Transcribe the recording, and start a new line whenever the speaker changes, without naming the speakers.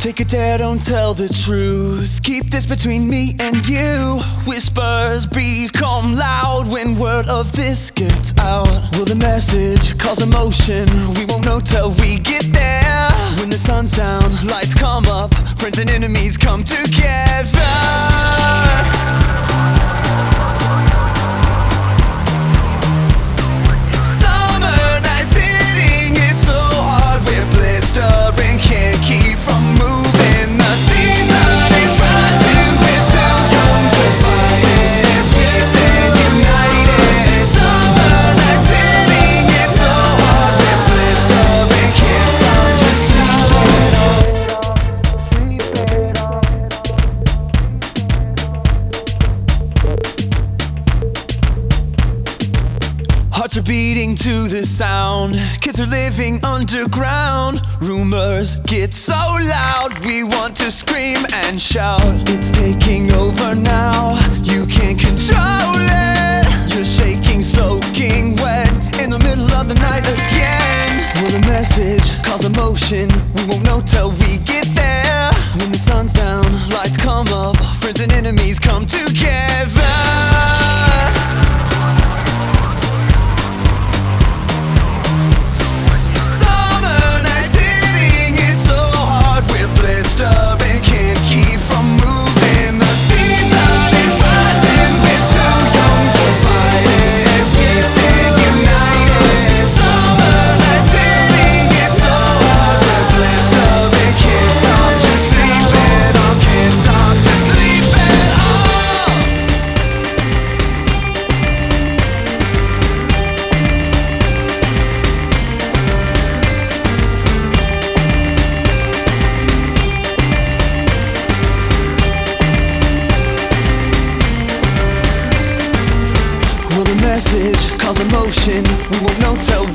Take a dare, don't tell the truth. Keep this between me and you. Whispers become loud when word of this gets out. Will the message cause emotion? We won't know till we get there. When the sun's down, lights come up, friends and enemies come together. Hearts are beating to the sound. Kids are living underground. Rumors get so loud, we want to scream and shout. It's taking over now, you can't control it. You're shaking, soaking wet, in the middle of the night again. Will the message cause emotion? We won't know till we get there. When the sun's down, lights come up, friends and enemies come together. Message cause emotion, we won't know till